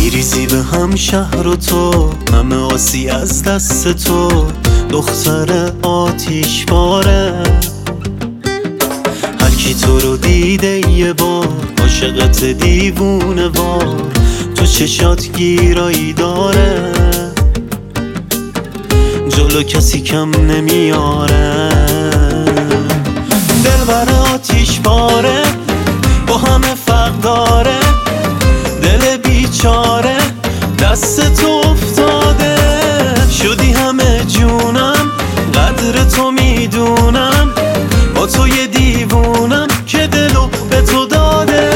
میریزی به هم شهر و تو، همه آسی از دست تو، دختر آتیش باره. هر کی تو رو دیده یه بار عاشقت دیوونه وار، تو چشات گیرایی داره، جلو کسی کم نمیاره. دلبر آتیش باره با همه فرق داره، دل بیچاره دست تو افتاده. شدی همه جونم قدر تو میدونم، با تو یه دیوونم که دلو به تو داده.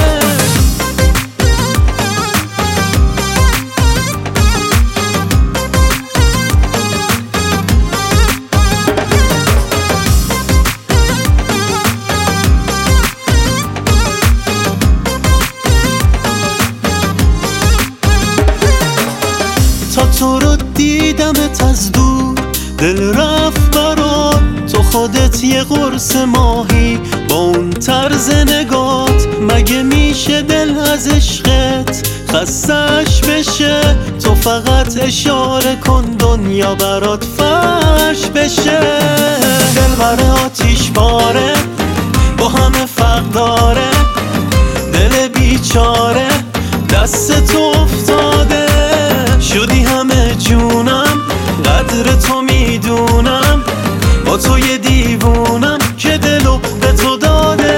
تا تو رو دیدمت از دور، دل رفت برات، تو خودت یه قرص ماهی با اون طرز نگات. مگه میشه دل از عشقت خستش بشه؟ تو فقط اشاره کن دنیا برات فرش بشه. دل بر آتیش باره با همه فرق داره، دل بیچاره دست تو افتاده. شدی همه جونم قدر تو میدونم، با تو یه دیوونم که دلو به تو داده.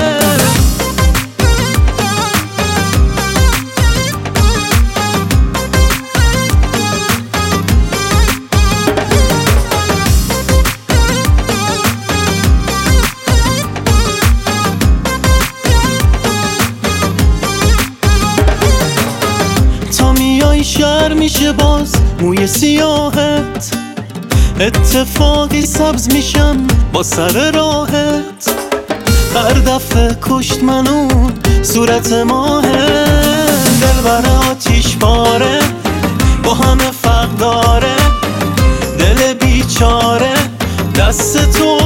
تا میای شهر میشه باز موی سیاهت، اتفاقی سبز میشم با سر راهت. هر دفعه کشت منو صورت ماهه. دل بر آتیش باره با همه فرق داره، دل بیچاره دست تو